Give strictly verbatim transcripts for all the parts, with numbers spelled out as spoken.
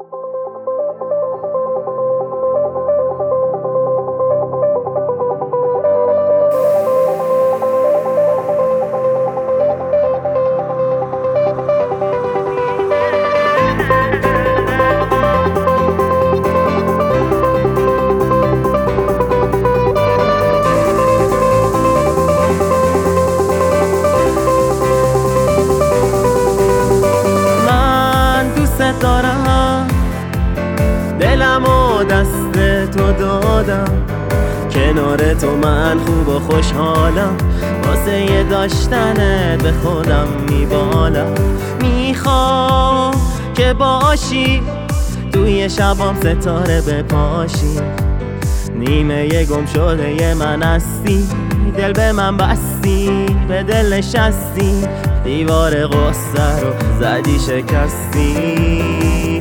دارم دلم و دست تو دادم، کنار تو من خوب و خوشحالم، واسه یه داشتنت به خودم میبالم. میخوام که باشی توی شبام ستاره بپاشی، نیمه یه گم شده یه من هستی، دل به من بستی به دل نشستی، دیوار غصه رو زدی شکستی.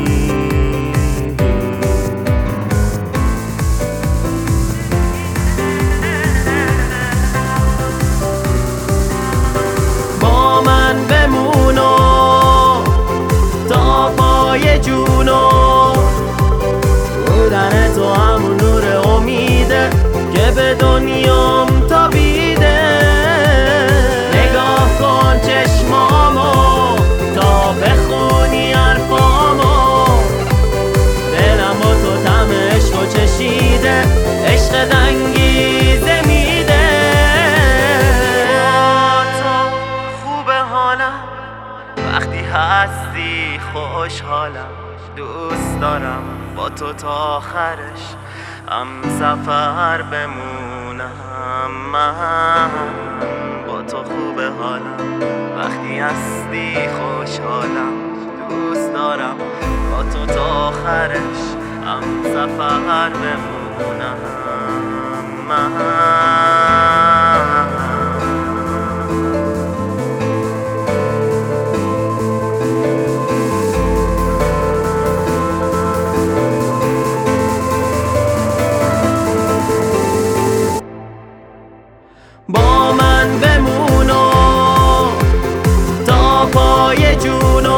با من بمونو تا پای جونو، بودن تو همون نور امیده که به دنیام تابیده. نگاه کن چشمامو تا بخونی حرفامو، دلم با تو طعم عشقو چشیده، عشق دنگیزه میده. تو خوبه حالم وقتی هستی، خوشحالم، دوست دارم با تو تا آخرش هم سفر بمونم. من با تو خوبه حالم وقتی هستی، خوشحالم، دوست دارم با تو تا آخرش هم سفر بمونم. من با من بمونو تا پای جونو،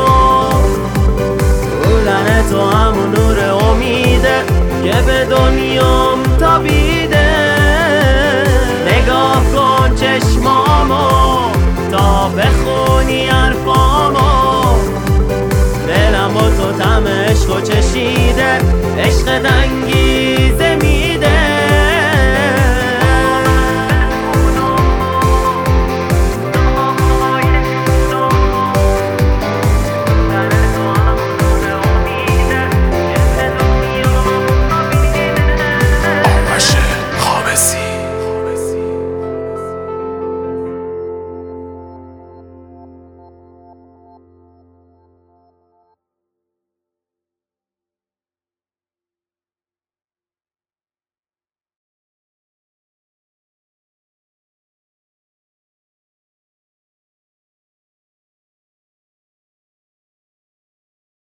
بودن تو همون نور امیده که به دنیام تابیده. نگاه کن چشمامو تا بخونی حرفامو، دلم با تو طعم عشقو چشیده، عشق دنگ